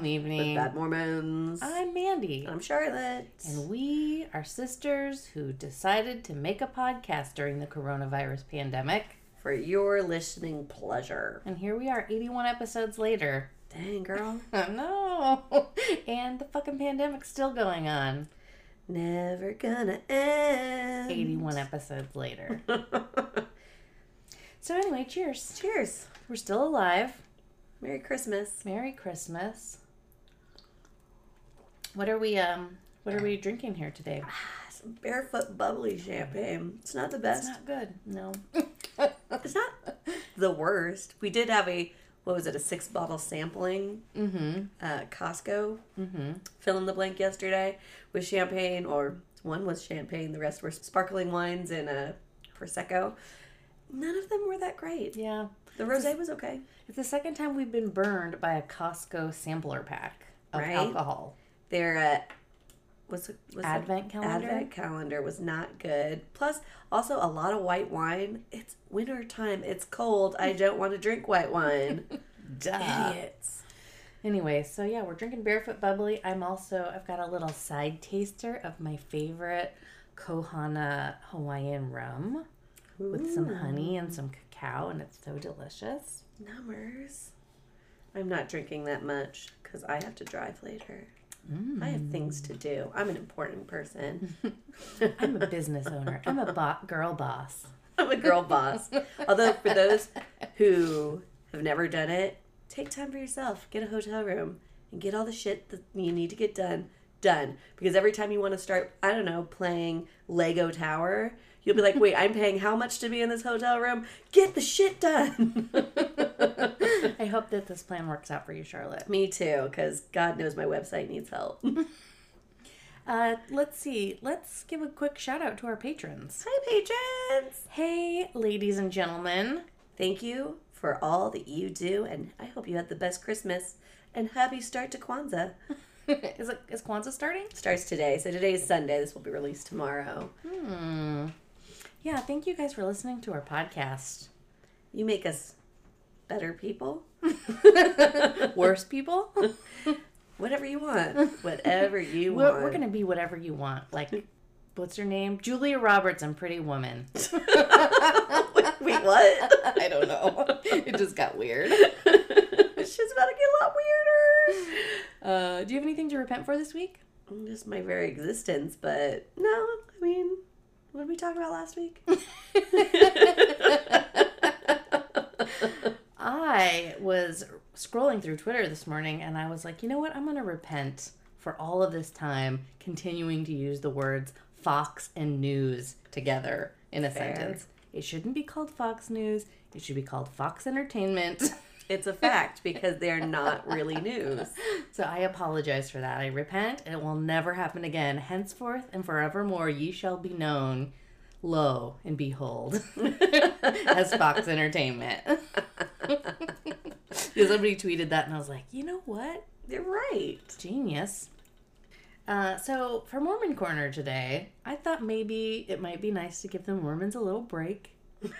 Evening. With Bad Mormons. I'm Mandy. I'm Charlotte. And we are sisters who decided to make a podcast during the coronavirus pandemic. For your listening pleasure. And here we are, 81 episodes later. Dang, girl. No. And the fucking pandemic's still going on. Never gonna end. 81 episodes later. So anyway, cheers. Cheers. We're still alive. Merry Christmas. Merry Christmas. What are we drinking here today? Some Barefoot bubbly champagne. It's not the best. It's not good. No. It's not the worst. We did have a 6-bottle sampling at Costco. Fill in the blank yesterday with champagne, or one was champagne, the rest were sparkling wines and Prosecco. None of them were that great. Yeah. The rosé was okay. It's the second time we've been burned by a Costco sampler pack of Right? alcohol. Their Advent calendar? Advent calendar was not good. Plus, also a lot of white wine. It's winter time. It's cold. I don't want to drink white wine. Duh. Idiots. Anyway, so yeah, we're drinking Barefoot Bubbly. I've got a little side taster of my favorite Kohana Hawaiian rum with some honey and some cacao, and it's so delicious. Numbers. I'm not drinking that much because I have to drive later. I have things to do. I'm an important person. I'm a business owner. I'm a girl boss. I'm a girl boss. Although for those who have never done it, take time for yourself. Get a hotel room and get all the shit that you need to get done. Because every time you want to start, I don't know, playing Lego Tower, you'll be like, wait, I'm paying how much to be in this hotel room? Get the shit done. I hope that this plan works out for you, Charlotte. Me too, because God knows my website needs help. Let's see. Let's give a quick shout out to our patrons. Hi, patrons. Hey, ladies and gentlemen. Thank you for all that you do, and I hope you had the best Christmas and happy start to Kwanzaa. Is Kwanzaa starting? Starts today, so today is Sunday. This will be released tomorrow. Yeah, thank you guys for listening to our podcast. You make us better people. Worse people? Whatever you want. Whatever you want. We're going to be whatever you want. Like, what's her name? Julia Roberts and Pretty Woman. Wait, what? I don't know. It just got weird. Shit's about to get a lot weirder. Do you have anything to repent for this week? Just my very existence, but no, I mean, what did we talk about last week? I was scrolling through Twitter this morning and I was like, you know what? I'm going to repent for all of this time continuing to use the words Fox and News together in a sentence. It shouldn't be called Fox News. It should be called Fox Entertainment. It's a fact because they're not really news. So I apologize for that. I repent and it will never happen again. Henceforth and forevermore ye shall be known, lo and behold, as Fox Entertainment. Because somebody tweeted that and I was like, you know what? They're right. Genius. So for Mormon Corner today, I thought maybe it might be nice to give the Mormons a little break.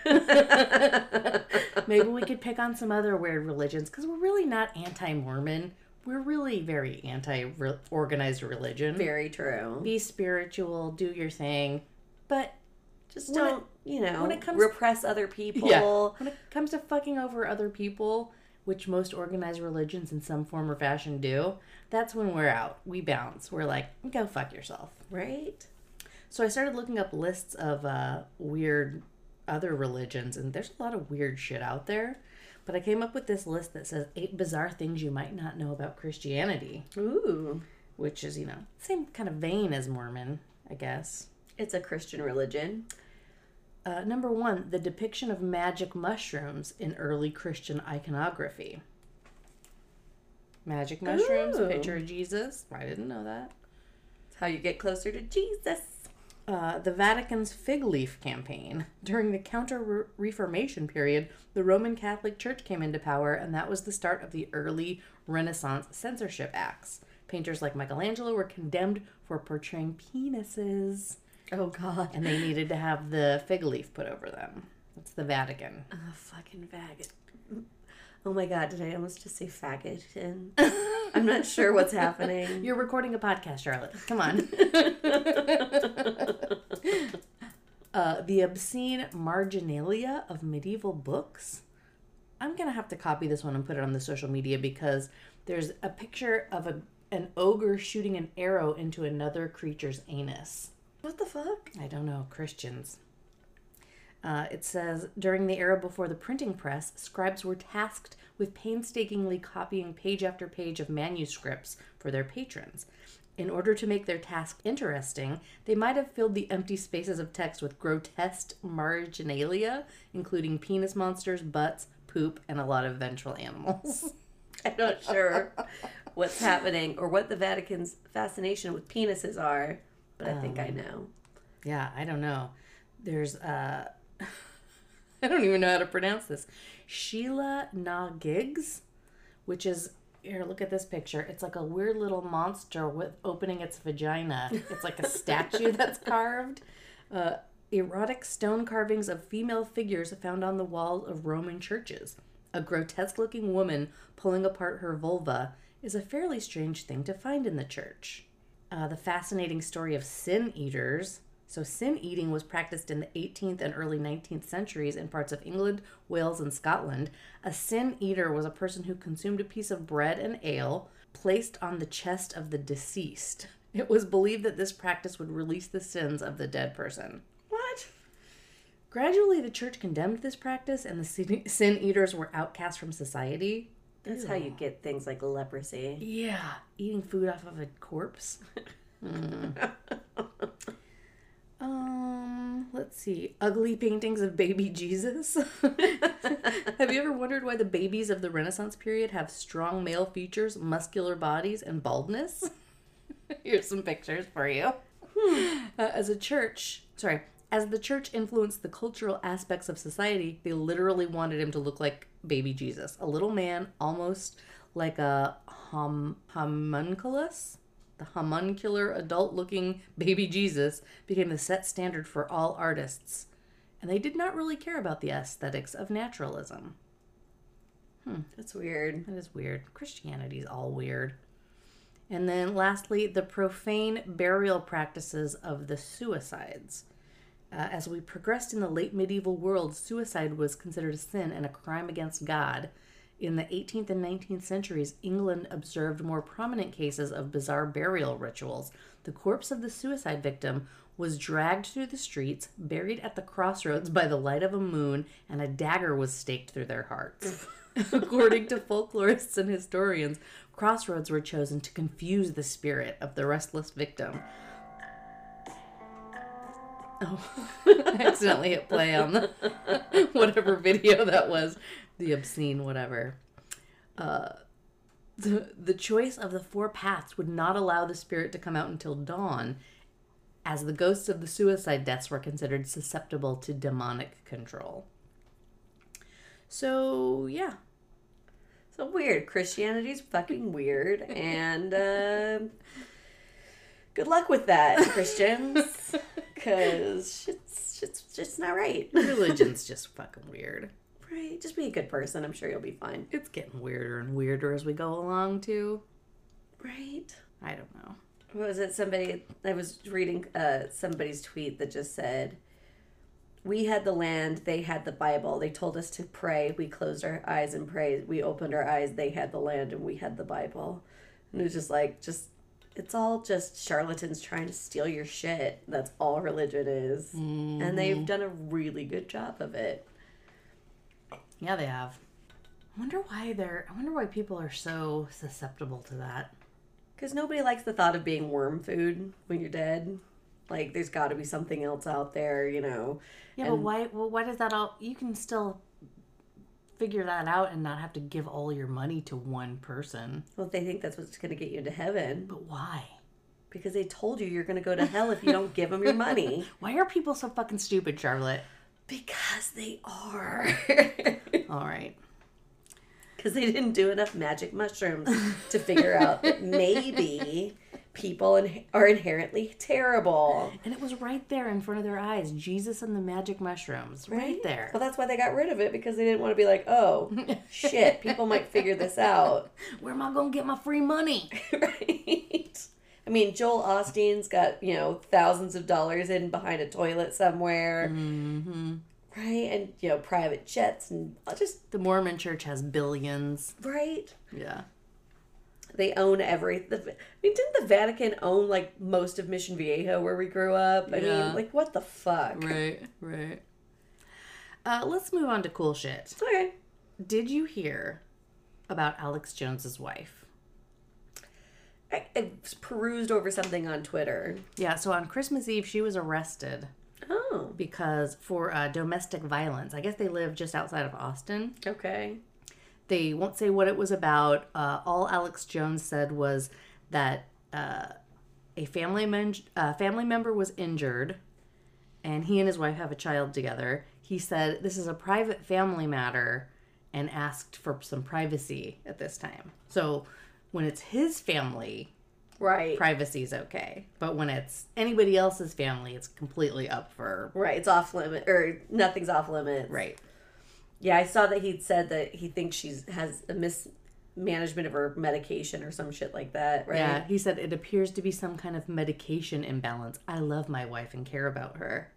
Maybe we could pick on some other weird religions because we're really not anti-Mormon. We're really very anti-organized religion. Very true. Be spiritual, do your thing, but just don't, when it comes repress other people. Yeah. When it comes to fucking over other people, which most organized religions in some form or fashion do, that's when we're out. We bounce. We're like, go fuck yourself. Right? So I started looking up lists of weird other religions, and there's a lot of weird shit out there. But I came up with this list that says 8 bizarre things you might not know about Christianity. Ooh. Which is, same kind of vein as Mormon, I guess. It's a Christian religion. Number 1, the depiction of magic mushrooms in early Christian iconography. Magic mushrooms, picture of Jesus. I didn't know that. It's how you get closer to Jesus. The Vatican's fig leaf campaign. During the Counter-Reformation period, the Roman Catholic Church came into power, and that was the start of the early Renaissance censorship acts. Painters like Michelangelo were condemned for portraying penises. Oh, God. And they needed to have the fig leaf put over them. It's the Vatican. Oh, fucking faggot. Oh, my God. Did I almost just say faggot? I'm not sure what's happening. You're recording a podcast, Charlotte. Come on. The obscene marginalia of medieval books. I'm going to have to copy this one and put it on the social media because there's a picture of an ogre shooting an arrow into another creature's anus. What the fuck? I don't know. Christians. It says, during the era before the printing press, scribes were tasked with painstakingly copying page after page of manuscripts for their patrons. In order to make their task interesting, they might have filled the empty spaces of text with grotesque marginalia, including penis monsters, butts, poop, and a lot of ventral animals. I'm not sure what's happening or what the Vatican's fascination with penises are, but I think I know. Yeah, I don't know. There's, I don't even know how to pronounce this. Sheila Na Giggs, which is, here, look at this picture. It's like a weird little monster with opening its vagina. It's like a statue that's carved. Erotic stone carvings of female figures found on the walls of Roman churches. A grotesque-looking woman pulling apart her vulva is a fairly strange thing to find in the church. The fascinating story of sin eaters. So sin eating was practiced in the 18th and early 19th centuries in parts of England, Wales, and Scotland. A sin eater was a person who consumed a piece of bread and ale placed on the chest of the deceased. It was believed that this practice would release the sins of the dead person. What? Gradually, the church condemned this practice, and the sin eaters were outcast from society. That's how you get things like leprosy. Yeah, eating food off of a corpse. Let's see. Ugly paintings of baby Jesus. Have you ever wondered why the babies of the Renaissance period have strong male features, muscular bodies, and baldness? Here's some pictures for you. As the church influenced the cultural aspects of society, they literally wanted him to look like baby Jesus. A little man, almost like a homunculus. The homuncular, adult-looking baby Jesus became the set standard for all artists. And they did not really care about the aesthetics of naturalism. That's weird. That is weird. Christianity's all weird. And then lastly, the profane burial practices of the suicides. As we progressed in the late medieval world, suicide was considered a sin and a crime against God. In the 18th and 19th centuries, England observed more prominent cases of bizarre burial rituals. The corpse of the suicide victim was dragged through the streets, buried at the crossroads by the light of a moon, and a dagger was staked through their hearts. According to folklorists and historians, crossroads were chosen to confuse the spirit of the restless victim. Oh, I accidentally hit play on the whatever video that was. The obscene whatever. The choice of the four paths would not allow the spirit to come out until dawn, as the ghosts of the suicide deaths were considered susceptible to demonic control. So, yeah. So weird. Christianity's fucking weird, and good luck with that, Christians, because it's just not right. Religion's just fucking weird. Right, just be a good person. I'm sure you'll be fine. It's getting weirder and weirder as we go along, too. Right? I don't know. What was it? I was reading somebody's tweet that just said, we had the land, they had the Bible. They told us to pray. We closed our eyes and prayed. We opened our eyes, they had the land, and we had the Bible. And it was just like, it's all just charlatans trying to steal your shit. That's all religion is. Mm-hmm. And they've done a really good job of it. Yeah, they have. I wonder why people are so susceptible to that. Because nobody likes the thought of being worm food when you're dead. Like, there's got to be something else out there, you know. Yeah, but why? Well, why does that all? You can still figure that out and not have to give all your money to one person. Well, they think that's what's going to get you into heaven. But why? Because they told you you're going to go to hell if you don't give them your money. Why are people so fucking stupid, Charlotte? Because they are. All right. Because they didn't do enough magic mushrooms to figure out that maybe people are inherently terrible. And it was right there in front of their eyes. Jesus and the magic mushrooms. Right there. Well, that's why they got rid of it, because they didn't want to be like, oh, shit, people might figure this out. Where am I going to get my free money? Right. I mean, Joel Osteen's got, thousands of dollars in behind a toilet somewhere. Mm-hmm. Right? And, private jets and just... The Mormon church has billions. Right? Yeah. They own everything. Didn't the Vatican own, most of Mission Viejo where we grew up? I mean, what the fuck? Right. Let's move on to cool shit. Okay. Did you hear about Alex Jones's wife? I perused over something on Twitter. Yeah, so on Christmas Eve, she was arrested. Oh. Because for domestic violence. I guess they live just outside of Austin. Okay. They won't say what it was about. All Alex Jones said was that a family member was injured, and he and his wife have a child together. He said this is a private family matter and asked for some privacy at this time. So when it's his family, right, privacy is okay. But when it's anybody else's family, it's completely up for... Right, it's off limit, or nothing's off limits. Right. Yeah, I saw that he'd said that he thinks she has a mismanagement of her medication or some shit like that, right? Yeah, he said it appears to be some kind of medication imbalance. I love my wife and care about her.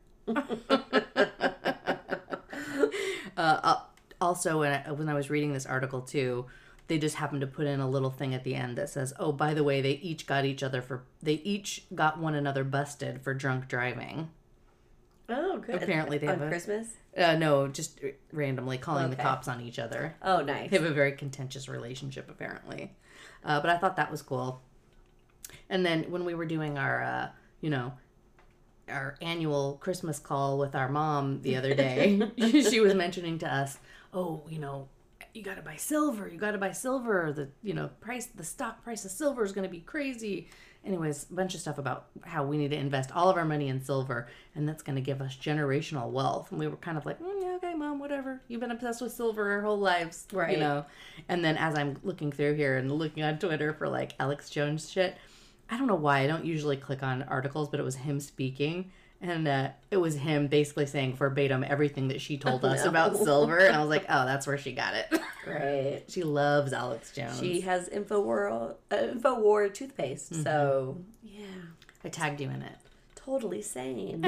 Also, when I was reading this article too, they just happened to put in a little thing at the end that says, "Oh, by the way, they each got one another busted for drunk driving." Oh, good. Apparently they have on Christmas? No, just randomly calling the Okay. cops on each other. Oh, nice. They have a very contentious relationship, apparently. But I thought that was cool. And then when we were doing our, our annual Christmas call with our mom the other day, she was mentioning to us, oh, you got to buy silver. You got to buy silver. The stock price of silver is going to be crazy. Anyways, a bunch of stuff about how we need to invest all of our money in silver, and that's going to give us generational wealth. And we were kind of like, yeah, okay, Mom, whatever. You've been obsessed with silver our whole lives, right? And then as I'm looking through here and looking on Twitter for Alex Jones shit, I don't know why I don't usually click on articles, but it was him speaking. And it was him basically saying verbatim everything that she told us about silver. And I was like, oh, that's where she got it. Right. She loves Alex Jones. She has InfoWar toothpaste. Mm-hmm. So, yeah. I tagged you in it. Totally sane.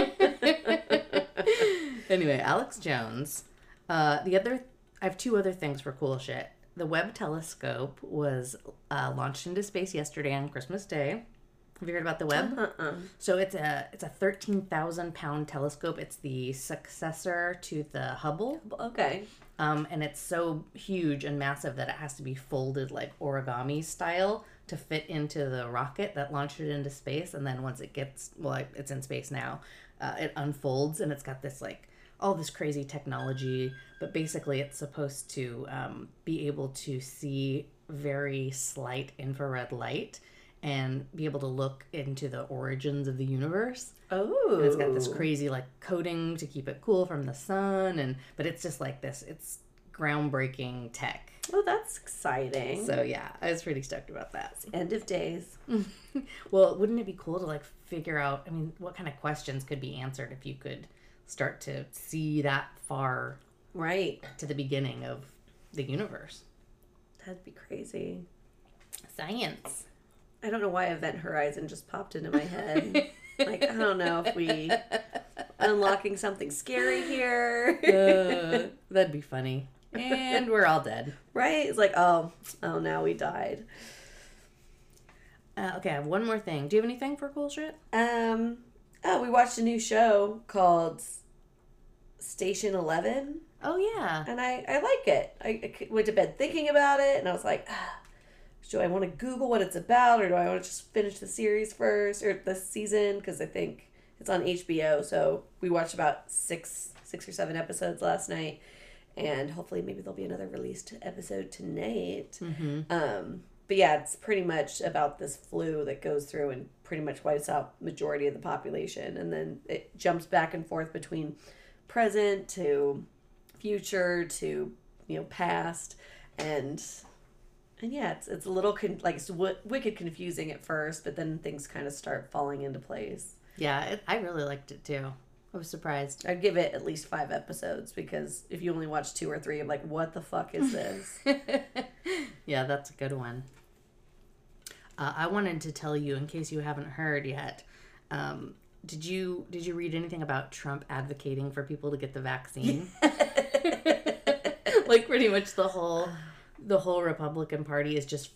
Anyway, Alex Jones. I have two other things for cool shit. The Webb telescope was launched into space yesterday on Christmas Day. Have you heard about the Webb? So it's a 13,000-pound telescope. It's the successor to the Hubble. Okay. And it's so huge and massive that it has to be folded like origami style to fit into the rocket that launched it into space. And then once it gets, it's in space now, it unfolds and it's got this all this crazy technology. But basically it's supposed to be able to see very slight infrared light and be able to look into the origins of the universe. Oh. And it's got this crazy coating to keep it cool from the sun, but it's just this. It's groundbreaking tech. Oh, that's exciting. So yeah, I was pretty stoked about that. It's the end of days. Well, wouldn't it be cool to figure out, what kind of questions could be answered if you could start to see that far right to the beginning of the universe? That'd be crazy. Science. I don't know why Event Horizon just popped into my head. I don't know if we unlocking something scary here. That'd be funny. And we're all dead. Right? It's oh, now we died. Okay, I have one more thing. Do you have anything for cool shit? We watched a new show called Station 11. Oh, yeah. And I like it. I went to bed thinking about it, and I was like, do I want to Google what it's about, or do I want to just finish the series first, or the season? Because I think it's on HBO. So we watched about six or seven episodes last night, and hopefully maybe there'll be another released episode tonight. Mm-hmm. But yeah, it's pretty much about this flu that goes through and pretty much wipes out majority of the population, and then it jumps back and forth between present to future to past, and And yeah, it's a little wicked confusing at first, but then things kind of start falling into place. Yeah, I really liked it too. I was surprised. I'd give it at least 5 episodes, because if you only watch 2 or 3, I'm like, what the fuck is this? Yeah, that's a good one. I wanted to tell you, in case you haven't heard yet, did you read anything about Trump advocating for people to get the vaccine? Like, pretty much the whole Republican Party is just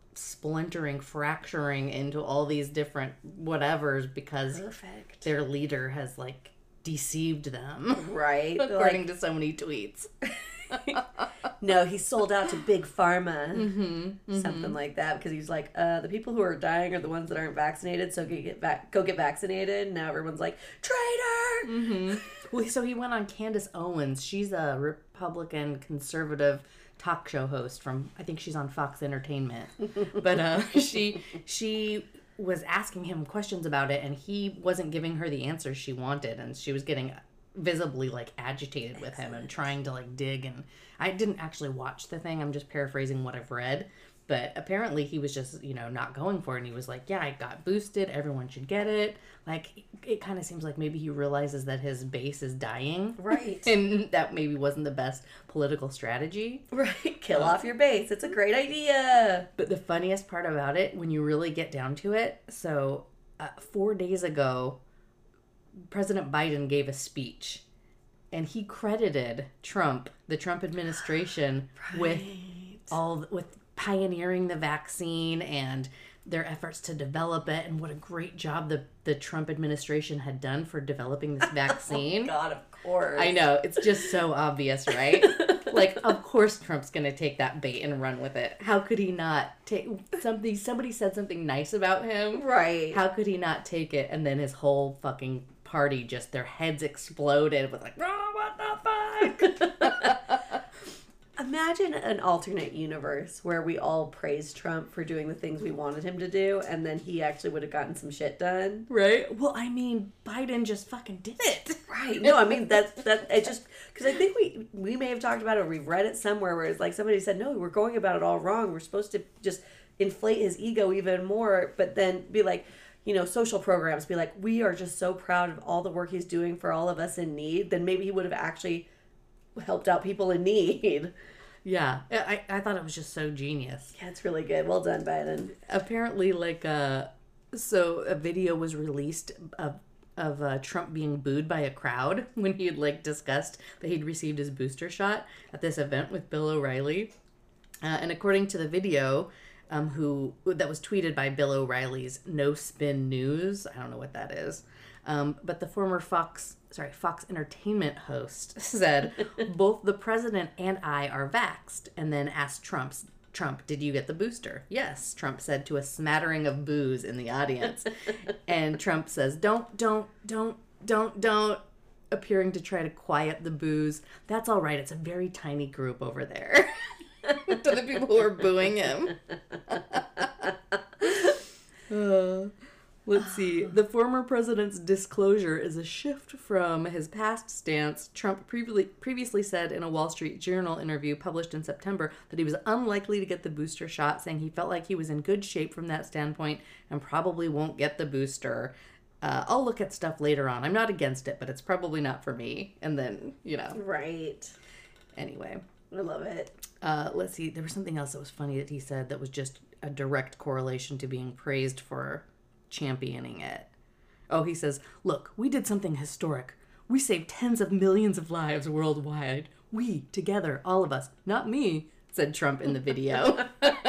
fracturing into all these different whatevers because their leader has, like, deceived them. Right. According to so many tweets. No, he sold out to Big Pharma. Something like that, because he's like, the people who are dying are the ones that aren't vaccinated, so go get vaccinated. Now everyone's like, traitor! Well, so he went on Candace Owens. She's a Republican conservative talk show host from, I think she's on Fox Entertainment. But she was asking him questions about it, and he wasn't giving her the answers she wanted, and she was getting visibly, like, agitated with him and trying to, like, dig. And I didn't actually watch the thing. I'm just paraphrasing what I've read. But apparently he was just, not going for it. And he was like, yeah, I got boosted. Everyone should get it. Like, it kind of seems like maybe he realizes that his base is dying. Right. And that maybe wasn't the best political strategy. Right. Kill off your base. It's a great idea. But the funniest part about it, when you really get down to it, so 4 days ago, President Biden gave a speech. And he credited Trump, the Trump administration, with pioneering the vaccine and their efforts to develop it, and what a great job the Trump administration had done for developing this vaccine. Oh God, of course. I know. It's just so obvious, right? Like, of course Trump's going to take that bait and run with it. How could he not take something? Somebody said something nice about him. Right. How could he not take it? And then his whole fucking party, just their heads exploded with like, oh, what the fuck? Imagine an alternate universe where we all praised Trump for doing the things we wanted him to do, and then he actually would have gotten some shit done. Right? Well, I mean, Biden just fucking did it. Right. No, I mean, that it just, because I think we may have talked about it, or we've read it somewhere where it's like somebody said, no, we're going about it all wrong. We're supposed to just inflate his ego even more, but then be like, social programs, be like, we are just so proud of all the work he's doing for all of us in need. Then maybe he would have actually helped out people in need. Yeah, I thought it was just so genius. Yeah, it's really good. Well done, Biden. Apparently, so a video was released of Trump being booed by a crowd when he had, discussed that he'd received his booster shot at this event with Bill O'Reilly. And according to the video, that was tweeted by Bill O'Reilly's No Spin News. I don't know what that is. But the former Fox Entertainment host said, both the president and I are vaxxed, and then asked Trump, did you get the booster? Yes, Trump said to a smattering of boos in the audience. And Trump says, don't, appearing to try to quiet the boos. That's all right. It's a very tiny group over there. To the people who are booing him. Let's see. The former president's disclosure is a shift from his past stance. Trump previously said in a Wall Street Journal interview published in September that he was unlikely to get the booster shot, saying he felt like he was in good shape from that standpoint and probably won't get the booster. I'll look at stuff later on. I'm not against it, but it's probably not for me. And then, Right. Anyway. I love it. Let's see. There was something else that was funny that he said that was just a direct correlation to being praised for championing it. Oh, he says, look, we did something historic. We saved tens of millions of lives worldwide. We, together, all of us. Not me, said Trump in the video.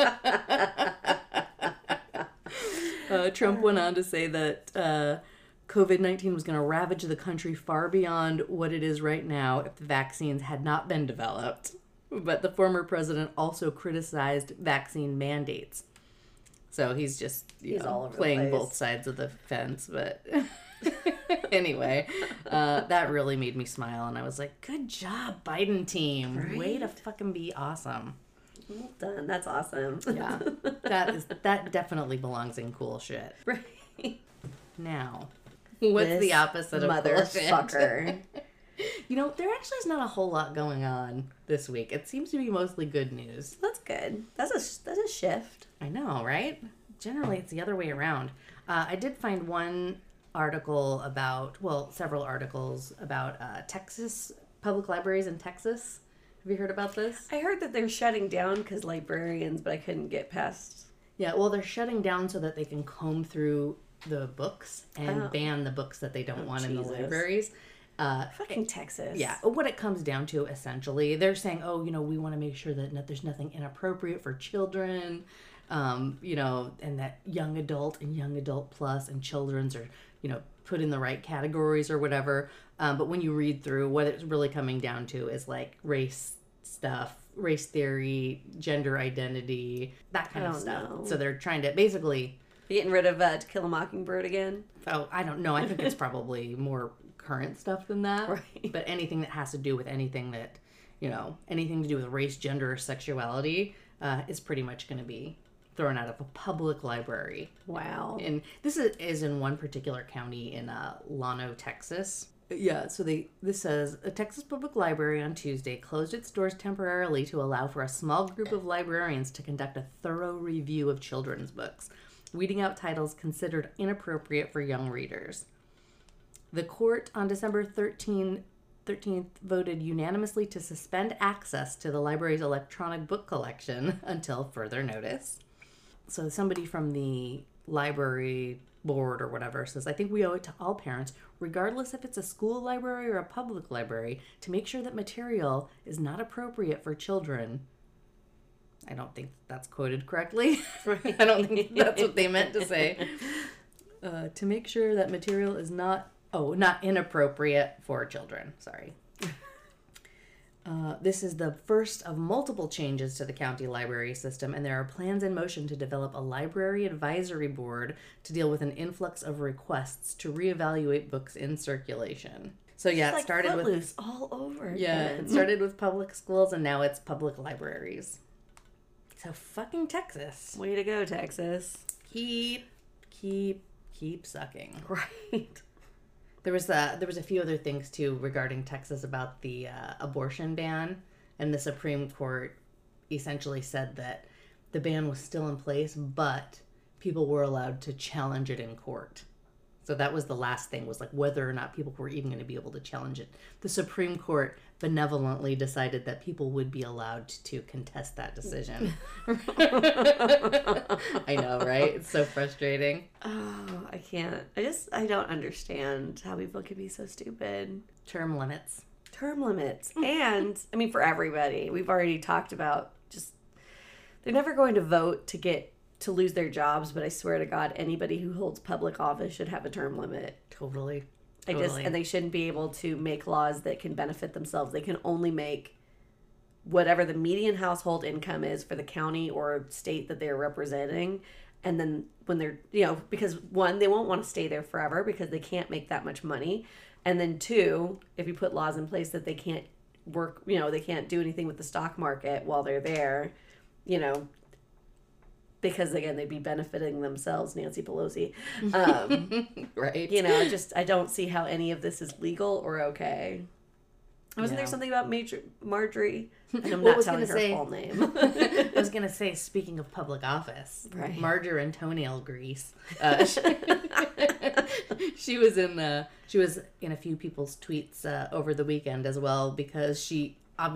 Trump went on to say that COVID-19 was going to ravage the country far beyond what it is right now if the vaccines had not been developed. But the former president also criticized vaccine mandates. So he's just all over playing the place. both sides of the fence. But anyway, that really made me smile. And I was like, good job, Biden team. Right? Way to fucking be awesome. Well done. That's awesome. Yeah, that definitely belongs in cool shit. Right. Now, what's This the opposite of cool shit? motherfucker. You know, there actually is not a whole lot going on this week. It seems to be mostly good news. That's good. That's a shift. I know, right? Generally, it's the other way around. I did find one article about, well, several articles about Texas, public libraries in Texas. Have you heard about this? I heard that they're shutting down because librarians, but I couldn't get past. Yeah, well, they're shutting down so that they can comb through the books and ban the books that they don't want in the libraries. Fucking Texas. Yeah, what it comes down to, essentially, they're saying, oh, we want to make sure that there's nothing inappropriate for children, and that young adult and young adult plus and children's are, put in the right categories or whatever. But when you read through, what it's really coming down to is like race stuff, race theory, gender identity, that kind of stuff. No. So they're trying to basically... Getting rid of To Kill a Mockingbird again? Oh, I don't know. I think it's probably more current stuff than that. Right. But anything that has to do with anything that, anything to do with race, gender, or sexuality is pretty much going to be thrown out of a public library. Wow. And this is in one particular county in Llano, Texas. Yeah, so this says, a Texas public library on Tuesday closed its doors temporarily to allow for a small group of librarians to conduct a thorough review of children's books, weeding out titles considered inappropriate for young readers. The court on December 13th voted unanimously to suspend access to the library's electronic book collection until further notice. So somebody from the library board or whatever says, I think we owe it to all parents, regardless if it's a school library or a public library, to make sure that material is not appropriate for children. I don't think that's quoted correctly. I don't think that's what they meant to say. To make sure that material is not inappropriate for children. Sorry. This is the first of multiple changes to the county library system, and there are plans in motion to develop a library advisory board to deal with an influx of requests to reevaluate books in circulation. So yeah, it started with Footloose all over. Yeah, again. it started with public schools, and now it's public libraries. So fucking Texas. Way to go, Texas. Keep sucking. Right. There was a few other things too regarding Texas about the abortion ban, and the Supreme Court essentially said that the ban was still in place, but people were allowed to challenge it in court. So that was the last thing, was like whether or not people were even going to be able to challenge it. The Supreme Court benevolently decided that people would be allowed to contest that decision. I know, right? It's so frustrating. Oh, I can't. I don't understand how people can be so stupid. Term limits. Term limits. And, I mean, for everybody. We've already talked about just, they're never going to vote to lose their jobs, but I swear to God, anybody who holds public office should have a term limit. Totally. And they shouldn't be able to make laws that can benefit themselves. They can only make whatever the median household income is for the county or state that they're representing. And then when they're, because one, they won't want to stay there forever because they can't make that much money. And then two, if you put laws in place that they can't work, they can't do anything with the stock market while they're there, because again, they'd be benefiting themselves, Nancy Pelosi. Right. I don't see how any of this is legal or okay. Wasn't there something about Marjorie? And I'm not telling her full name. I was going to say, speaking of public office, right. Marjorie and toenail grease. She was in a few people's tweets over the weekend as well, because she's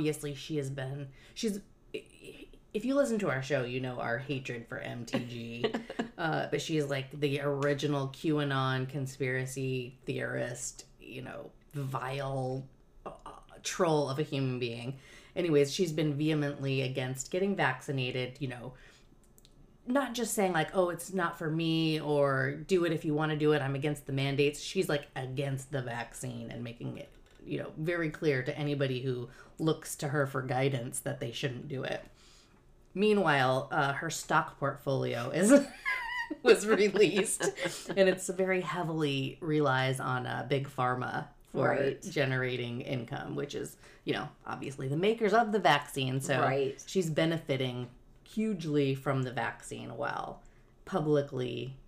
if you listen to our show, you know our hatred for MTG. But she's like the original QAnon conspiracy theorist, vile troll of a human being. Anyways, she's been vehemently against getting vaccinated, not just saying like, oh, it's not for me, or do it if you want to do it. I'm against the mandates. She's like against the vaccine and making it, very clear to anybody who looks to her for guidance that they shouldn't do it. Meanwhile, her stock portfolio was released, and it's very heavily relies on big pharma for generating income, which is, obviously the makers of the vaccine. So she's benefiting hugely from the vaccine while publicly,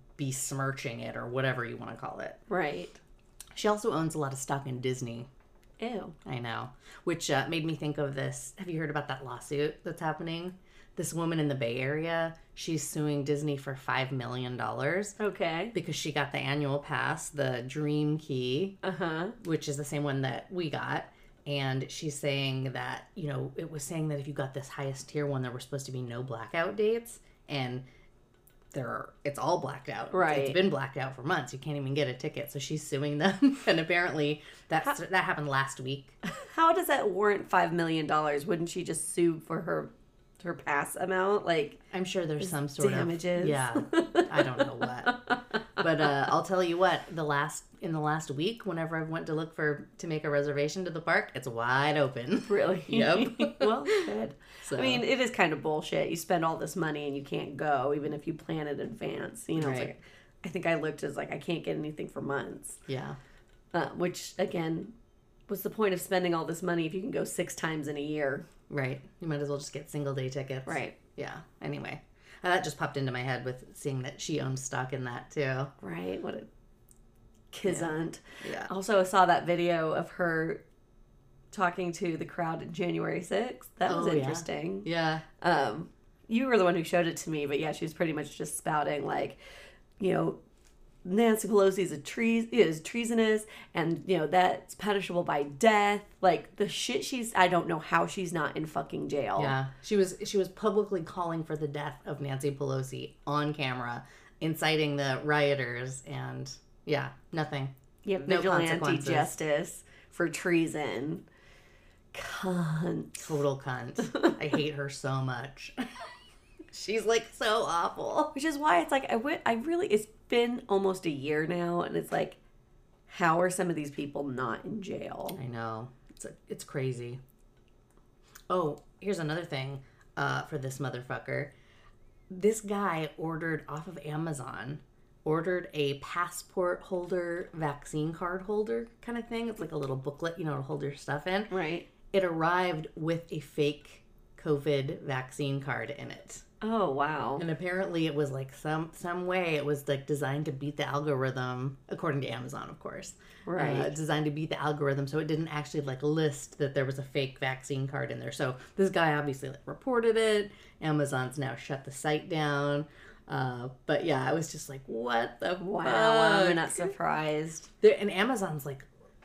besmirching it or whatever you want to call it. Right. She also owns a lot of stock in Disney. Ew. I know. Which made me think of this. Have you heard about that lawsuit that's happening? This woman in the Bay Area, she's suing Disney for $5 million Okay. because she got the annual pass, the Dream Key, which is the same one that we got. And she's saying that, you know, it was saying that if you got this highest tier one, there were supposed to be no blackout dates. And it's all blacked out. Right. It's been blacked out for months. You can't even get a ticket. So she's suing them. And apparently that happened last week. How does that warrant $5 million? Wouldn't she just sue for her pass amount? Like, I'm sure there's some sort damages. of yeah. I don't know what, but I'll tell you what. In the last week, whenever I went to look to make a reservation to the park, it's wide open. Really? Yep. Well, good. So, I mean, it is kind of bullshit. You spend all this money and you can't go, even if you plan in advance. You know, it's Right. like, I think I looked as like I can't get anything for months. yeah, Which again, what's the point of spending all this money if you can go 6 times in a year? right. You might as well just get single day tickets. Right. Yeah. Anyway, that just popped into my head with seeing that she owns stock in that too. Right. What a kizant. Yeah. Also, I saw that video of her talking to the crowd at January 6th. That was Oh, yeah. interesting. Yeah. You were the one who showed it to me, but yeah, she was pretty much just spouting like, you know, Nancy Pelosi is treasonous, and you know that's punishable by death. Like the shit I don't know how she's not in fucking jail. Yeah. She was publicly calling for the death of Nancy Pelosi on camera, inciting the rioters, and yeah, nothing. Yeah, No vigilante consequences. justice for treason. Cunt. Total cunt. I hate her so much. She's like so awful. Which is why it's like it's been almost a year now, and it's like, how are some of these people not in jail? I know. It's crazy. Oh, here's another thing for this motherfucker. This guy ordered off of Amazon, ordered a passport holder, vaccine card holder kind of thing. It's like a little booklet, you know, to hold your stuff in. Right. It arrived with a fake COVID vaccine card in it. Oh wow. And apparently it was like some way it was like designed to beat the algorithm, according to Amazon, of course. Right. Designed to beat the algorithm, so it didn't actually like list that there was a fake vaccine card in there. So this guy obviously like reported it. Amazon's now shut the site down. But yeah, I was just like, what the Wow, fuck? I'm not surprised. And Amazon's like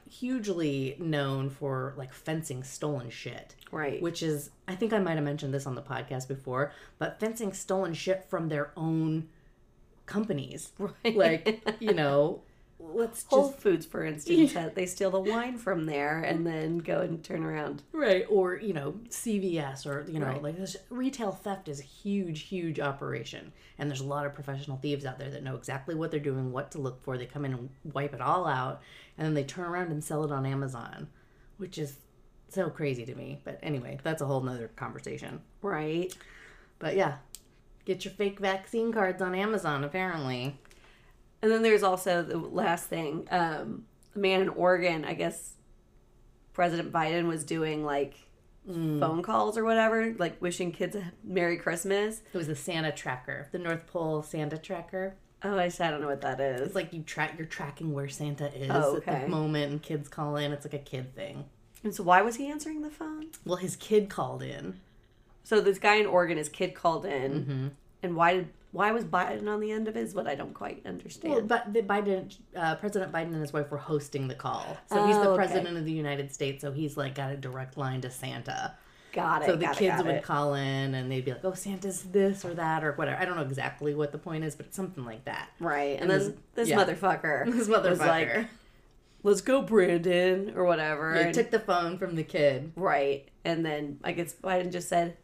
hugely known for like fencing stolen shit. Right. Which is, I think I might have mentioned this on the podcast before, but fencing stolen shit from their own companies. Right. Like, you know, let's Whole just... Foods, for instance, they steal the wine from there and then go and turn around. Right. Or, you know, CVS or, you know, Right. like this retail theft is a huge, huge operation. And there's a lot of professional thieves out there that know exactly what they're doing, what to look for. They come in and wipe it all out, and then they turn around and sell it on Amazon, which is so crazy to me. But anyway, that's a whole nother conversation. Right. But yeah, get your fake vaccine cards on Amazon, apparently. And then there's also the last thing. A man in Oregon, I guess President Biden was doing like phone calls or whatever, like wishing kids a Merry Christmas. It was the Santa Tracker, the North Pole Santa Tracker. Oh, I don't know what that is. It's like you're tracking where Santa is Oh, at okay. the moment, and kids call in. It's like a kid thing. And so why was he answering the phone? Well, his kid called in. So this guy in Oregon, his kid called in. Mm-hmm. And why was Biden on the end of it is what I don't quite understand. Well, but President Biden and his wife were hosting the call. So he's the okay. president of the United States, so he's like got a direct line to Santa. Got it. So the got it, kids got would it. call in and they'd be like, oh, Santa's this or that or whatever. I don't know exactly what the point is, but it's something like that. Right. And And then this yeah. motherfucker. This was motherfucker. like, let's go, Brandon, or whatever. He And- took the phone from the kid. right. And then I guess Biden just said,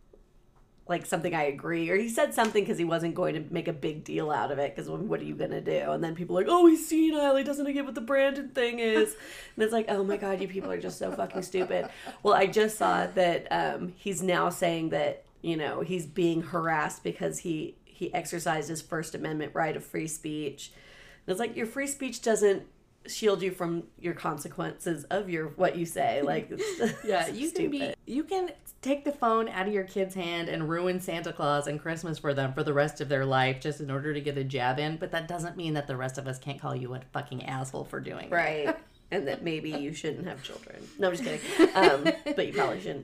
like, something I agree. Or he said something because he wasn't going to make a big deal out of it. Because what are you going to do? And then people are like, oh, he's senile. He doesn't get what the Brandon thing is. And it's like, oh my God, you people are just so fucking stupid. Well, I just saw that he's now saying that, you know, he's being harassed because he exercised his First Amendment right of free speech. And it's like, your free speech doesn't shield you from your consequences of what you say. Like, it's Yeah, you can take the phone out of your kid's hand and ruin Santa Claus and Christmas for them for the rest of their life just in order to get a jab in, but that doesn't mean that the rest of us can't call you a fucking asshole for doing it. Right. and that maybe you shouldn't have children. No, I'm just kidding. But you probably shouldn't.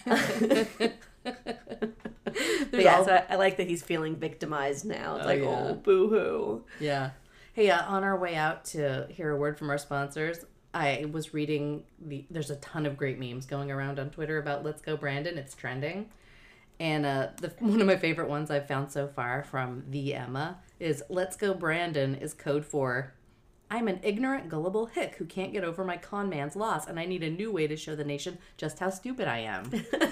But yeah, so I like that he's feeling victimized now. It's oh, boo-hoo. Yeah. Hey, on our way out to hear a word from our sponsors, I was reading there's a ton of great memes going around on Twitter about Let's Go Brandon. It's trending. And one of my favorite ones I've found so far from the Emma is Let's Go Brandon is code for I'm an ignorant, gullible hick who can't get over my con man's loss, and I need a new way to show the nation just how stupid I am.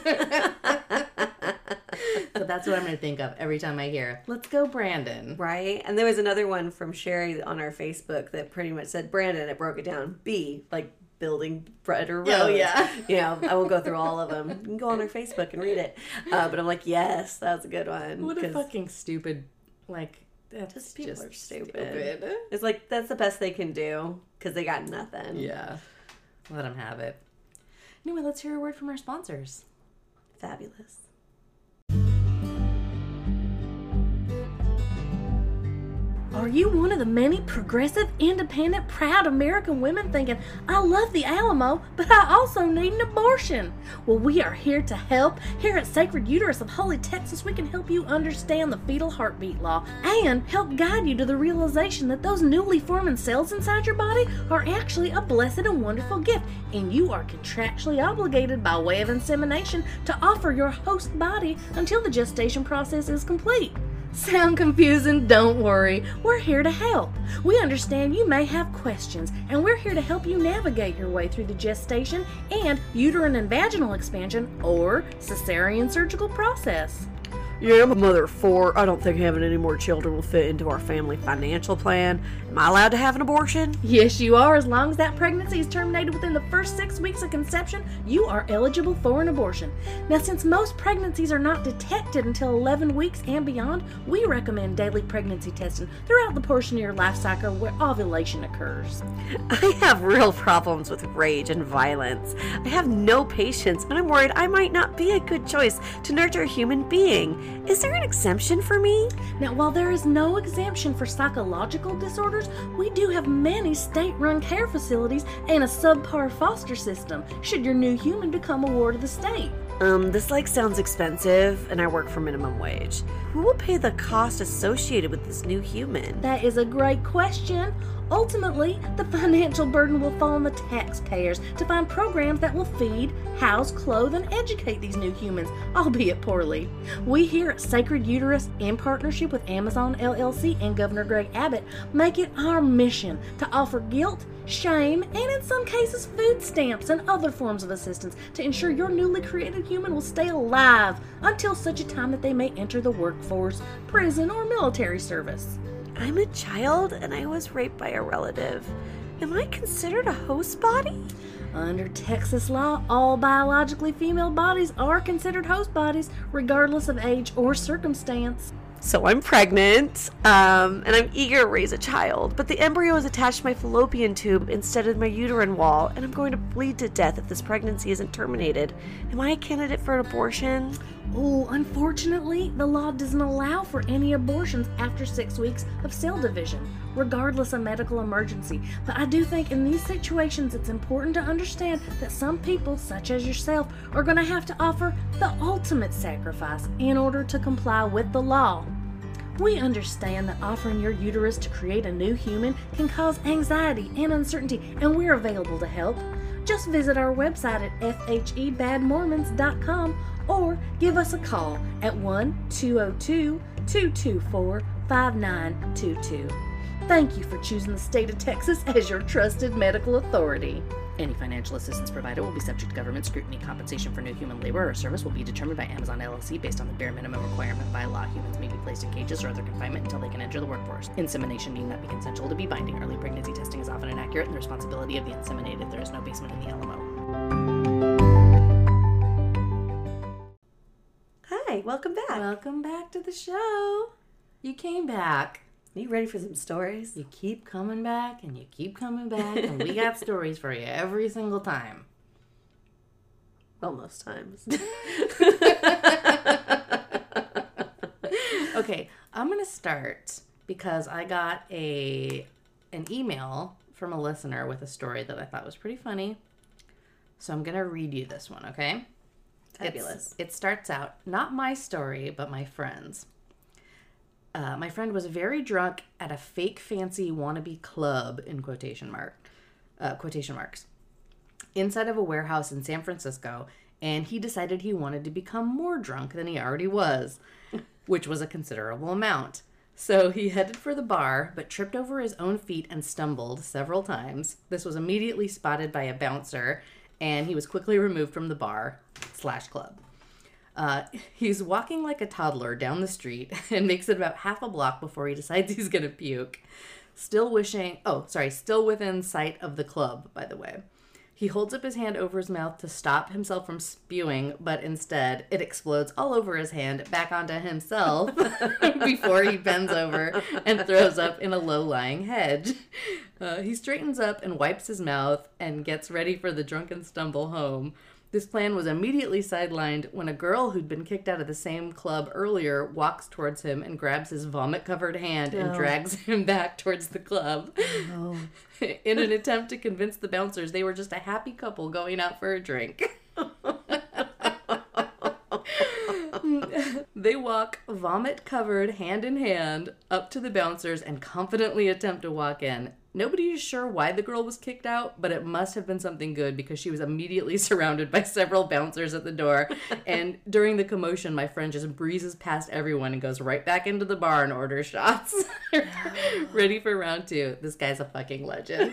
So that's what I'm going to think of every time I hear, Let's Go Brandon. Right? And there was another one from Sherry on our Facebook that pretty much said, Brandon, it broke it down. B, like building better roads. Oh, yeah. You know, I won't go through all of them. You can go on our Facebook and read it. But I'm like, yes, that's a good one. What a fucking stupid, like... Just people are stupid. It's like, that's the best they can do because they got nothing. Yeah. Let them have it. Anyway, let's hear a word from our sponsors. Fabulous. Are you one of the many progressive, independent, proud American women thinking, I love the Alamo, but I also need an abortion? Well, we are here to help. Here at Sacred Uterus of Holy Texas, we can help you understand the fetal heartbeat law and help guide you to the realization that those newly forming cells inside your body are actually a blessed and wonderful gift, and you are contractually obligated by way of insemination to offer your host body until the gestation process is complete. Sound confusing? Don't worry. We're here to help. We understand you may have questions, and we're here to help you navigate your way through the gestation and uterine and vaginal expansion or cesarean surgical process. Yeah, I'm a mother of 4. I don't think having any more children will fit into our family financial plan. Am I allowed to have an abortion? Yes, you are. As long as that pregnancy is terminated within the first 6 weeks of conception, you are eligible for an abortion. Now, since most pregnancies are not detected until 11 weeks and beyond, we recommend daily pregnancy testing throughout the portion of your life cycle where ovulation occurs. I have real problems with rage and violence. I have no patience, and I'm worried I might not be a good choice to nurture a human being. Is there an exemption for me? Now, while there is no exemption for psychological disorders, we do have many state-run care facilities and a subpar foster system, should your new human become a ward of the state. This sounds expensive, and I work for minimum wage. Who will pay the cost associated with this new human? That is a great question. Ultimately, the financial burden will fall on the taxpayers to find programs that will feed, house, clothe, and educate these new humans, albeit poorly. We here at Sacred Uterus, in partnership with Amazon LLC and Governor Greg Abbott, make it our mission to offer guilt, shame, and in some cases food stamps and other forms of assistance to ensure your newly created human will stay alive until such a time that they may enter the workforce, prison, or military service. I'm a child and I was raped by a relative. Am I considered a host body? Under Texas law, all biologically female bodies are considered host bodies, regardless of age or circumstance. So I'm pregnant, and I'm eager to raise a child, but the embryo is attached to my fallopian tube instead of my uterine wall, and I'm going to bleed to death if this pregnancy isn't terminated. Am I a candidate for an abortion? Oh, unfortunately, the law doesn't allow for any abortions after 6 weeks of cell division, regardless of medical emergency. But I do think in these situations it's important to understand that some people, such as yourself, are going to have to offer the ultimate sacrifice in order to comply with the law. We understand that offering your uterus to create a new human can cause anxiety and uncertainty, and we're available to help. Just visit our website at fhebadmormons.com or give us a call at 1-202-224-5922. Thank you for choosing the state of Texas as your trusted medical authority. Any financial assistance provided will be subject to government scrutiny. Compensation for new human labor or service will be determined by Amazon LLC based on the bare minimum requirement by law. Humans may be placed in cages or other confinement until they can enter the workforce. Insemination need not be consensual to be binding. Early pregnancy testing is often inaccurate and the responsibility of the inseminated. There is no basement in the Alamo. Hi, welcome back. Welcome back to the show. You came back. Are you ready for some stories? You keep coming back and you keep coming back, and we got stories for you every single time. Well, most times. Okay, I'm going to start because I got an email from a listener with a story that I thought was pretty funny. So I'm going to read you this one, okay? Fabulous. It starts out, not my story, but my friend's. My friend was very drunk at a fake fancy wannabe club, in quotation marks, inside of a warehouse in San Francisco, and he decided he wanted to become more drunk than he already was, which was a considerable amount. So he headed for the bar, but tripped over his own feet and stumbled several times. This was immediately spotted by a bouncer, and he was quickly removed from the bar/club. He's walking like a toddler down the street and makes it about half a block before he decides he's going to puke. Still within sight of the club, by the way. He holds up his hand over his mouth to stop himself from spewing, but instead it explodes all over his hand back onto himself before he bends over and throws up in a low-lying hedge. He straightens up and wipes his mouth and gets ready for the drunken stumble home. This plan was immediately sidelined when a girl who'd been kicked out of the same club earlier walks towards him and grabs his vomit-covered hand and drags him back towards the club. Oh. In an attempt to convince the bouncers they were just a happy couple going out for a drink. They walk vomit-covered, hand in hand, up to the bouncers and confidently attempt to walk in. Nobody is sure why the girl was kicked out, but it must have been something good because she was immediately surrounded by several bouncers at the door. And during the commotion, my friend just breezes past everyone and goes right back into the bar and orders shots. Ready for round 2. This guy's a fucking legend.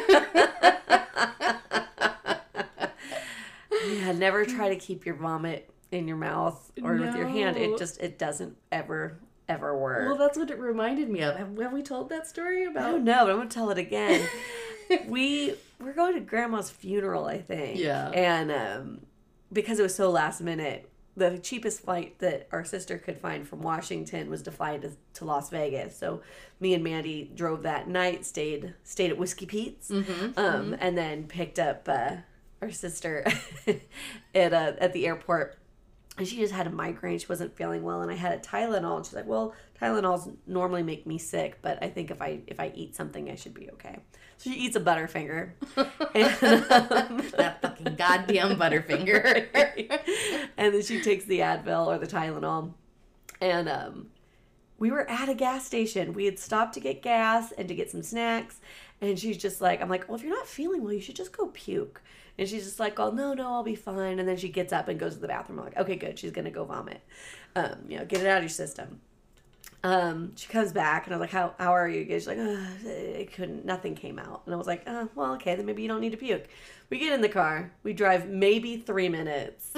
Yeah, never try to keep your vomit in your mouth or with your hand. It doesn't ever work. Well, that's what it reminded me of. Have we told that story about? I don't know, but I'm going to tell it again. We're going to Grandma's funeral, I think. Yeah. And because it was so last minute, the cheapest flight that our sister could find from Washington was to fly to Las Vegas. So me and Mandy drove that night, stayed at Whiskey Pete's, and then picked up our sister at the airport. And she just had a migraine. She wasn't feeling well, and I had a Tylenol. And she's like, "Well, Tylenols normally make me sick, but I think if I eat something, I should be okay." So she eats a Butterfinger, and, that fucking goddamn Butterfinger. and then she takes the Advil or the Tylenol, and we were at a gas station. We had stopped to get gas and to get some snacks, and she's just like, "I'm like, well, if you're not feeling well, you should just go puke." And she's just like, "Oh, no, I'll be fine." And then she gets up and goes to the bathroom. I'm like, okay, good. She's going to go vomit. Get it out of your system. She comes back and I was like, how are you? She's like, nothing came out. And I was like, well, okay, then maybe you don't need to puke. We get in the car. We drive maybe 3 minutes.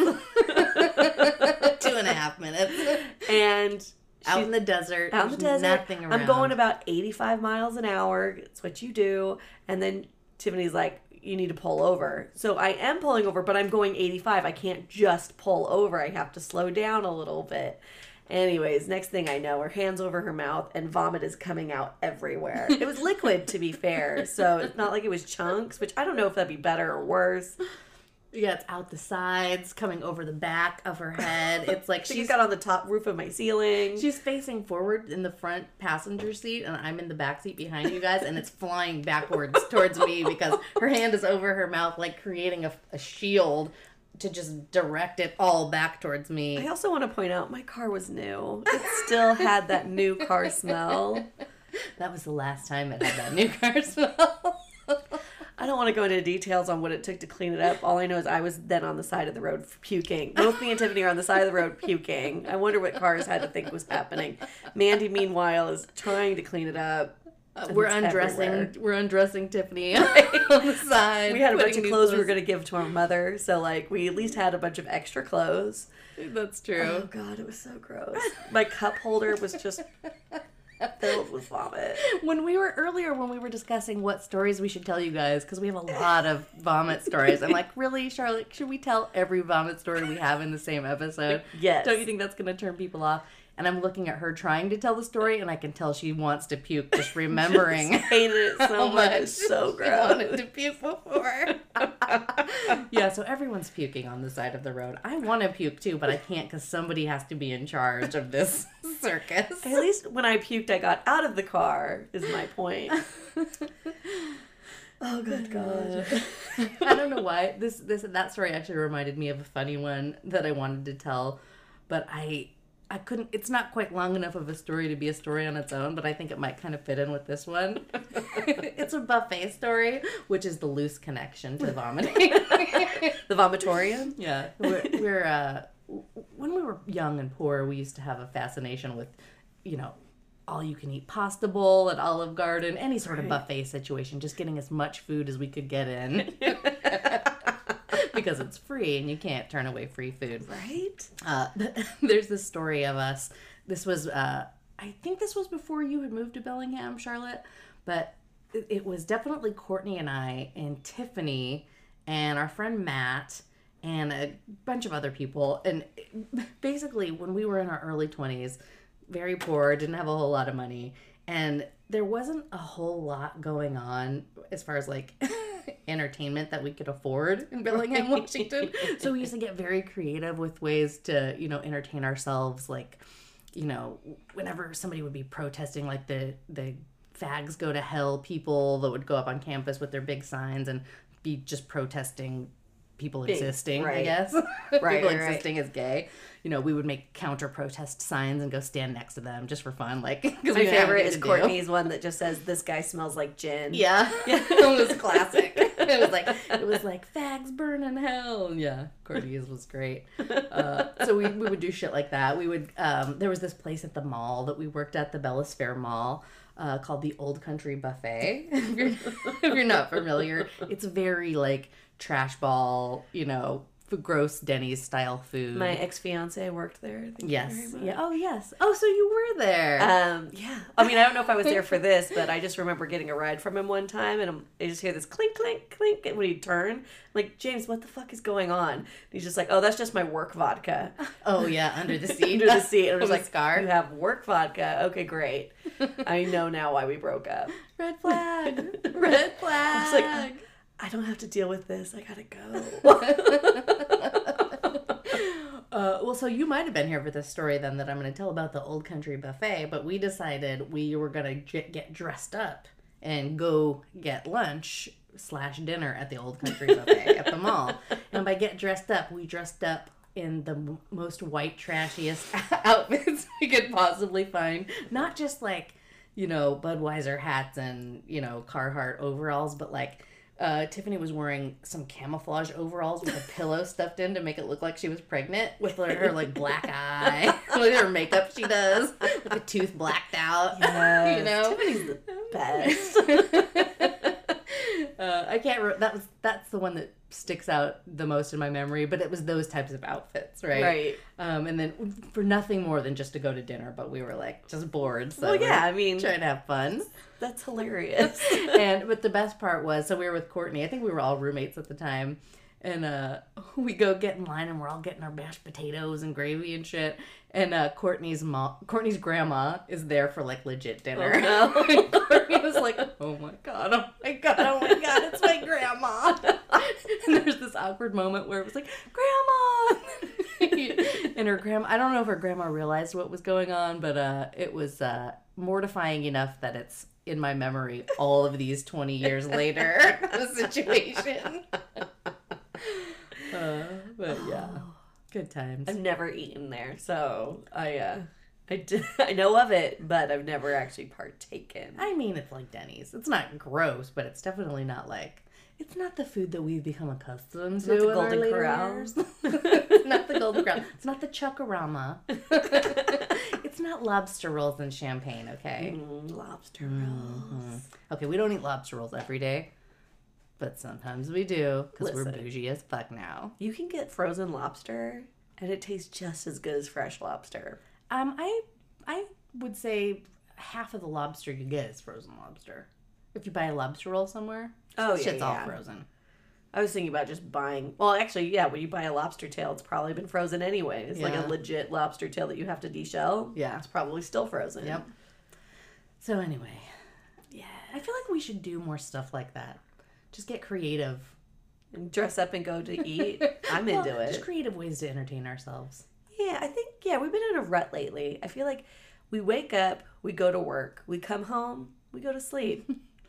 2.5 minutes. And out in the desert. Nothing around. I'm going about 85 miles an hour. It's what you do. And then Tiffany's like, you need to pull over. So I am pulling over, but I'm going 85. I can't just pull over. I have to slow down a little bit. Anyways, next thing I know, her hand's over her mouth and vomit is coming out everywhere. It was liquid, to be fair. So it's not like it was chunks, which I don't know if that'd be better or worse. Yeah, it's out the sides, coming over the back of her head. It's like she's got on the top roof of my ceiling. She's facing forward in the front passenger seat, and I'm in the back seat behind you guys, and it's flying backwards towards me because her hand is over her mouth, like creating a shield to just direct it all back towards me. I also want to point out my car was new. It still had that new car smell. That was the last time it had that new car smell. I don't want to go into details on what it took to clean it up. All I know is I was then on the side of the road puking. Both me and Tiffany are on the side of the road puking. I wonder what cars had to think was happening. Mandy, meanwhile, is trying to clean it up. We're undressing Tiffany on the side. We had a bunch of clothes we were going to give to our mother. So, we at least had a bunch of extra clothes. That's true. Oh, God, it was so gross. My cup holder was just filled with vomit. When we were discussing what stories we should tell you guys, because we have a lot of vomit stories, I'm like, really, Charlotte, should we tell every vomit story we have in the same episode? Yes. Don't you think that's going to turn people off? And I'm looking at her trying to tell the story, and I can tell she wants to puke just remembering. Just hated it so much. It's so gross. She wanted to puke before. Yeah, so everyone's puking on the side of the road. I want to puke too, but I can't because somebody has to be in charge of this circus. At least when I puked, I got out of the car, is my point. Oh, good God. I don't know why that story actually reminded me of a funny one that I wanted to tell, but I couldn't. It's not quite long enough of a story to be a story on its own, but I think it might kind of fit in with this one. It's a buffet story, which is the loose connection to vomiting. The vomitorium? Yeah, we're when we were young and poor, we used to have a fascination with, all you can eat pasta bowl at Olive Garden, any sort of buffet situation, just getting as much food as we could get in. Because it's free and you can't turn away free food. Right? There's this story of us. This was, I think this was before you had moved to Bellingham, Charlotte, but it was definitely Courtney and I and Tiffany and our friend Matt and a bunch of other people. And basically, when we were in our early 20s, very poor, didn't have a whole lot of money, and there wasn't a whole lot going on as far as like entertainment that we could afford in Bellingham, Washington. So we used to get very creative with ways to, entertain ourselves. Like, whenever somebody would be protesting, like the fags go to hell people that would go up on campus with their big signs and be just protesting people existing, I guess. People existing as gay. We would make counter-protest signs and go stand next to them just for fun. Like, my favorite is Courtney's one that just says, "This guy smells like gin." Yeah. It was classic. It was like fags burn in hell. Yeah, Courtney's was great. So we would do shit like that. We would, there was this place at the mall that we worked at, the Bellis Fair Mall, called the Old Country Buffet. If you're not familiar, it's very like trash ball, gross Denny's style food. My ex-fiance worked there. Yes. Yeah. Oh, yes. Oh, so you were there. Yeah. I mean, I don't know if I was there for this, but I just remember getting a ride from him one time, and I just hear this clink, clink, clink, and when he'd turn, I'm like, "James, what the fuck is going on?" And he's just like, "Oh, that's just my work vodka." Oh, yeah, under the seat. Under the seat. And I'm just like, scar. "You have work vodka? Okay, great. I know now why we broke up." Red flag. Red flag. I was like, I don't have to deal with this. I gotta go. Well, so you might have been here for this story then that I'm going to tell about the Old Country Buffet, but we decided we were going to get dressed up and go get lunch / dinner at the Old Country Buffet at the mall. And by get dressed up, we dressed up in the most white, trashiest outfits we could possibly find. Not just like, Budweiser hats and, Carhartt overalls, but like, Tiffany was wearing some camouflage overalls with a pillow stuffed in to make it look like she was pregnant with her like black eye, with her makeup she does, with a tooth blacked out. Yes. Tiffany's the best. I can't. That's the one that sticks out the most in my memory. But it was those types of outfits, right? Right. And then for nothing more than just to go to dinner, but we were like just bored. So well, yeah. I mean, trying to have fun. That's hilarious. But the best part was, so we were with Courtney. I think we were all roommates at the time. And we go get in line and we're all getting our mashed potatoes and gravy and shit. And Courtney's grandma is there for like legit dinner. Oh, no. And Courtney was like, oh my god, it's my grandma. And there's this awkward moment where it was like, grandma! And her grandma, I don't know if her grandma realized what was going on, but it was mortifying enough that it's in my memory all of these 20 years later, the situation. But yeah, good times. I've never eaten there, so I know of it, but I've never actually partaken. I mean, it's like Denny's. It's not gross, but it's definitely not like, it's not the food that we've become accustomed to. Not the Golden Corral. It's not the Golden Corral. It's not the Chuck-a-rama. It's not lobster rolls and champagne, okay? Lobster rolls. Mm-hmm. Okay, we don't eat lobster rolls every day. But sometimes we do, because we're bougie as fuck now. You can get frozen lobster, and it tastes just as good as fresh lobster. I would say half of the lobster you get is frozen lobster. If you buy a lobster roll somewhere, shit's all frozen. I was thinking about just buying... Well, actually, yeah, when you buy a lobster tail, it's probably been frozen anyway. It's like a legit lobster tail that you have to deshell. Yeah. It's probably still frozen. Yep. So anyway, yeah, I feel like we should do more stuff like that. Just get creative. And dress up and go to eat. I'm into it. Just creative ways to entertain ourselves. Yeah, I think, we've been in a rut lately. I feel like we wake up, we go to work, we come home, we go to sleep.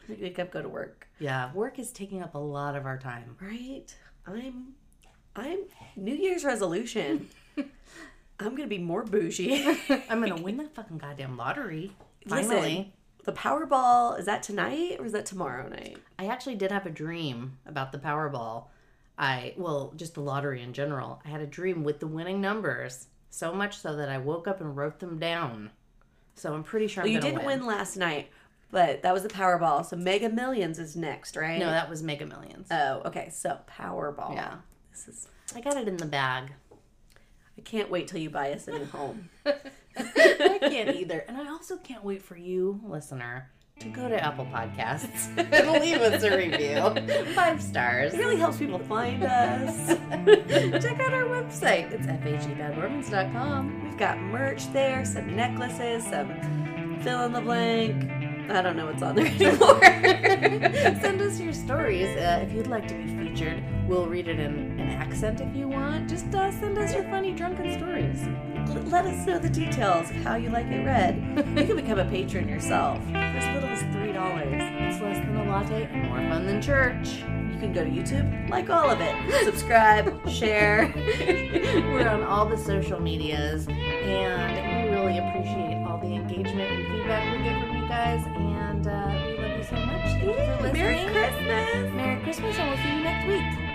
wake up, go to work. Yeah, work is taking up a lot of our time. Right? I'm New Year's resolution. I'm gonna be more bougie. I'm gonna win that fucking goddamn lottery. Listen, Finally. the Powerball, is that tonight or is that tomorrow night? I actually did have a dream about the Powerball. Just the lottery in general. I had a dream with the winning numbers. So much so that I woke up and wrote them down. So I'm pretty sure I'm You gonna didn't win last night, but that was the Powerball. So Mega Millions is next, right? No, that was Mega Millions. Oh, okay. So Powerball. Yeah. I got it in the bag. can't wait till you buy us a new home. I can't either. And I also can't wait for you, listener, to go to Apple Podcasts and leave us a review. 5 stars. It really helps people find us. Check out our website. It's FAGBadWomans.com. We've got merch there, some necklaces, some fill in the blank. I don't know what's on there anymore. Send us your stories. If you'd like to be featured, we'll read it in an accent if you want. Just send us your funny drunken stories. Let us know the details of how you like it read. You can become a patron yourself for as little as $3. It's less than a latte and more fun than church. You can go to YouTube, like all of it. Subscribe, share. We're on all the social medias, and we really appreciate all the engagement and feedback we get from you guys, and we love you so much. Thank you for listening. Merry Christmas! Merry Christmas, and we'll see you next week.